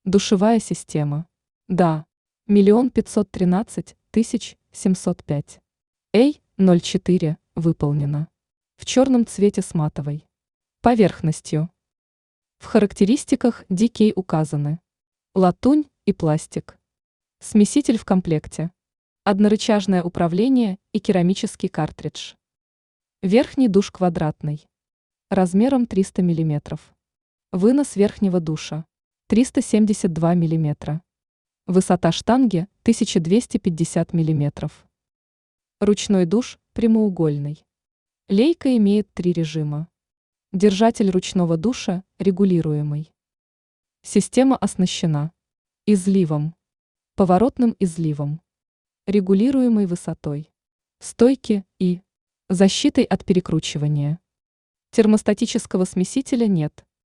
Душевая система. Да. 1 513 705. Эй, 04, выполнено. В черном цвете с матовой поверхностью. В характеристиках DK указаны латунь и пластик. Смеситель в комплекте. Однорычажное управление и керамический картридж. Верхний душ квадратный. Размером 300 мм. Вынос верхнего душа. 372 мм. Высота штанги 1250 мм. Ручной душ прямоугольный. Лейка имеет 3 режима. Держатель ручного душа регулируемый. Система оснащена изливом, поворотным изливом, регулируемой высотой, стойки и защитой от перекручивания. Термостатического смесителя нет.